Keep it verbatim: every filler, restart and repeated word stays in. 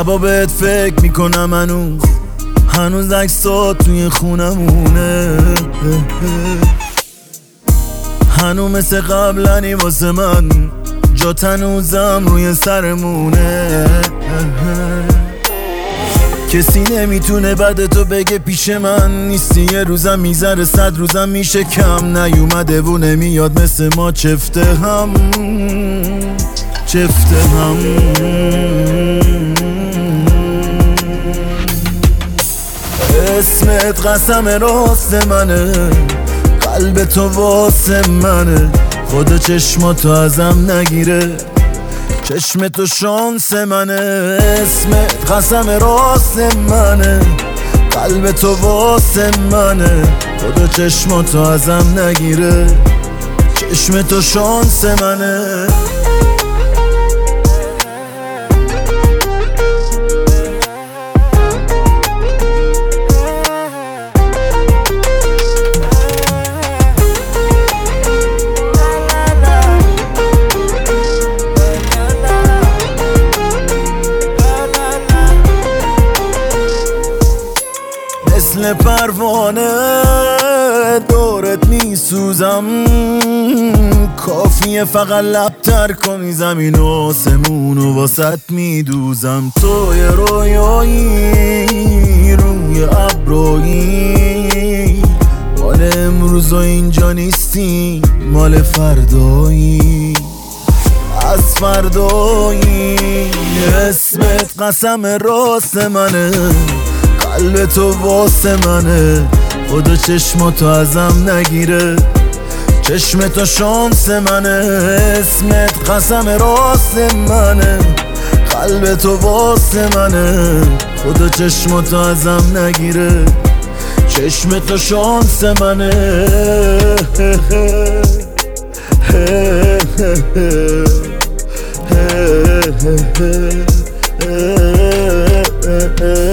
شبا بهت فکر میکنم هنوز هنوز عکسات توی خونمونه، هنو مثل قبلنی واسه من، جات هنوزم روی سرمونه. کسی نمیتونه بعد تو بگه پیش من نیستی، یه روزم میذاره صد روزم میشه کم، نیومده و نمیاد مثل ما چفته هم چفته هم. اسمت قسم راست منه، قلب تو واسه منه، خدا چشماتو ازم نگیره، چشم تو شانس منه. اسمت قسم راست منه، قلب تو واسه منه، خدا چشماتو ازم نگیره، چشم تو شانس منه. مثل پروانه دورت میسوزم، کافیه فقط لب تر کنی زمین و آسمون و واسط میدوزم. تو یه رویایی روی ابرویی، مال امروز و اینجا نیستی، مال فردایی از فردایی. اسمت قسم راست منه، قلب تو واسه منه، خدا چشماتو ازم نگیره، چشم تو شانس منه. اسمت قسم راست منه، قلب تو واسه منه، خدا چشماتو ازم نگیره، چشم تو شانس منه.